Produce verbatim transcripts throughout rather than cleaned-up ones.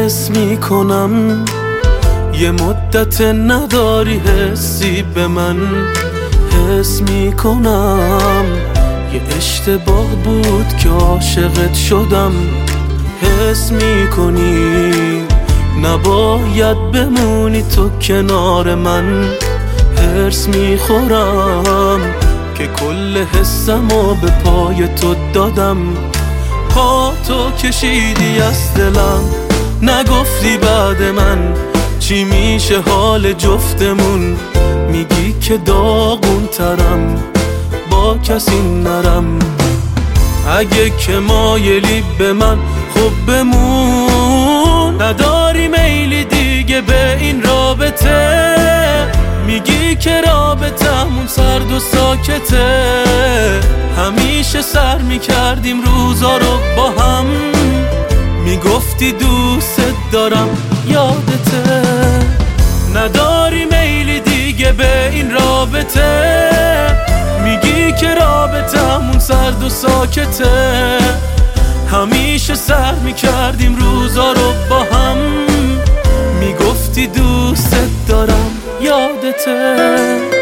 حس میکنم یه مدت نداری حسی به من. حس میکنم یه اشتباه بود که عاشقت شدم. حس میکنی نباید بمونی تو کنار من. هرس میخورم که کل حسمو به پای تو دادم. پا تو کشیدی از دلم، نگفتی بعد من چی میشه حال جفتمون. میگی که داغون ترم با کسی نرم. اگه که مایلی به من خب بمون، نداری میلی دیگه به این رابطه. میگی که رابطمون سرد و ساکته، همیشه سر میکردیم روزا رو با هم. میگفتی دوست دارم یادته، نداری میلی دیگه به این رابطه. میگی که رابطمون سرد و ساکته، همیشه سر میکردیم روزا رو با هم. میگفتی دوست دارم یادته.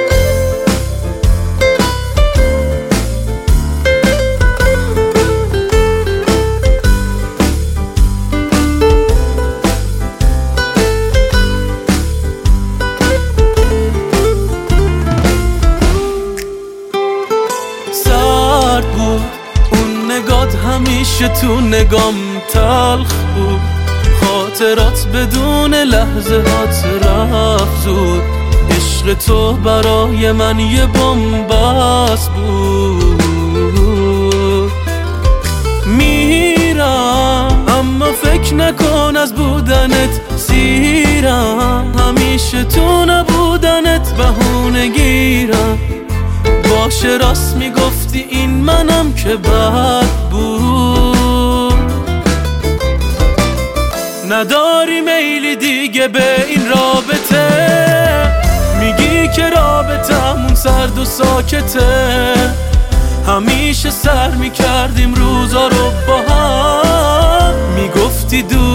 سرد بود اون نگات، همیشه تو نگام تلخ بود. خاطرات بدون لحظه هات رفت زود. عشق تو برای من یه بن‌بست بود. میرم اما فکر نکن از بودنت سیرم. همیشه تو نبودنت بهونه گیرم. باشه راست میگفتی این منم که بد بود. نداری میلی دیگه به این رابطه. میگی که رابطمون سرد و ساکته، همیشه سر میکردیم روزا رو با هم. میگفتی دو